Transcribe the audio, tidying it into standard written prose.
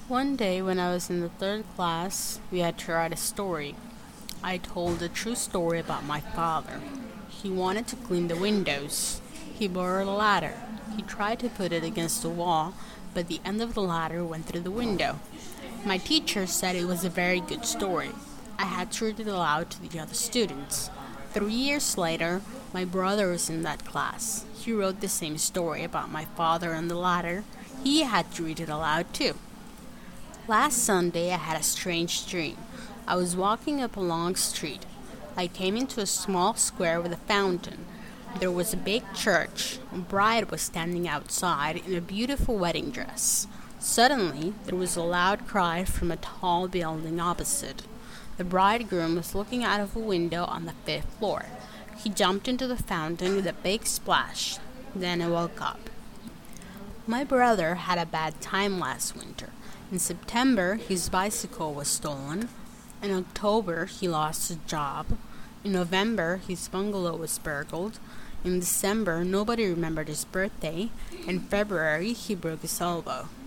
One day when I was in the third class, we had to write a story. I told a true story about my father. He wanted to clean the windows. He borrowed a ladder. He tried to put it against the wall, but the end of the ladder went through the window. My teacher said it was a very good story. I had to read it aloud to the other students. 3 years later, my brother was in that class. He wrote the same story about my father and the ladder. He had to read it aloud too. Last Sunday, I had a strange dream. I was walking up a long street. I came into a small square with a fountain. There was a big church. A bride was standing outside in a beautiful wedding dress. Suddenly, there was a loud cry from a tall building opposite. The bridegroom was looking out of a window on the fifth floor. He jumped into the fountain with a big splash. Then I woke up. My brother had a bad time last winter. In September, his bicycle was stolen. In October, he lost his job. In November, his bungalow was burgled. In December, nobody remembered his birthday. In February, he broke his elbow.